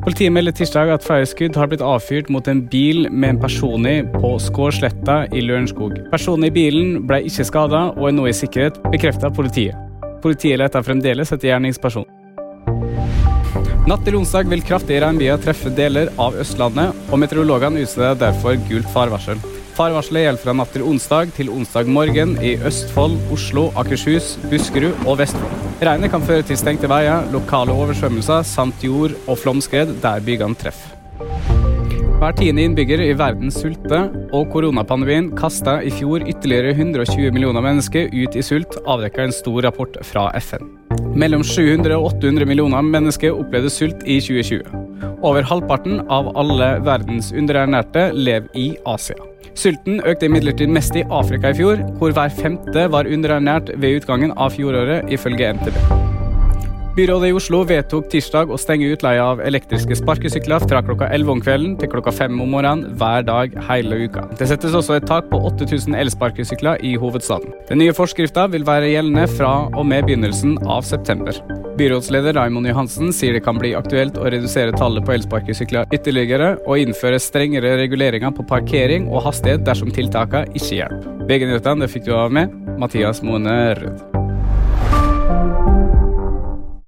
Politiet melder tirsdag at flere skudd har blitt avfyrt mot en bil med en person i på Skårsletta i Lørenskog. Personen i bilen ble ikke skadet og er nå i sikkerhet, bekreftet politiet. Politiet leter fremdeles etter gjerningsperson. Natt til onsdag vil kraftige regnbyger treffe deler av Østlandet, og meteorologene utsteder derfor gult farvarsel. Farvarselet gjelder fra natt til onsdag morgen i Østfold, Oslo, Akershus, Buskerud og Vestfold. Regnet kan føre til stengte veier, lokale oversvømmelser samt jord- og flomskred der bygene treffer. Hver 10. innbygger i verden sulter, og koronapandemien kastet i fjor ytterligere 120 millioner mennesker ut i sult, avdekket en stor rapport fra FN. Mellom 700 og 800 millioner mennesker opplevde sult i 2020. Over halvparten av alle verdens underernærte lever i Asia. Sulten økte imidlertid mest i Afrika i fjor, hvor hver 5. var underernært ved utgangen av fjoråret, ifølge NTB. Byrådet i Oslo vedtok tirsdag å stenge utleie av elektriske sparkesykler fra klokka 11 om kvelden til klokka 5 om morgenen hver dag hele uka. Det settes også et tak på 8000 elsparkesykler i hovedstaden. Den nye forskriften vil være gjeldende fra og med begynnelsen av september. Byrådsleder Raimond Johansen sier det kan bli aktuelt å redusere tallet på elsparkesykler ytterligere og innføre strengere reguleringer på parkering og hastighet dersom tiltakene ikke hjelper. VG-nyhetene fikk du av med Mathias Moene Rød.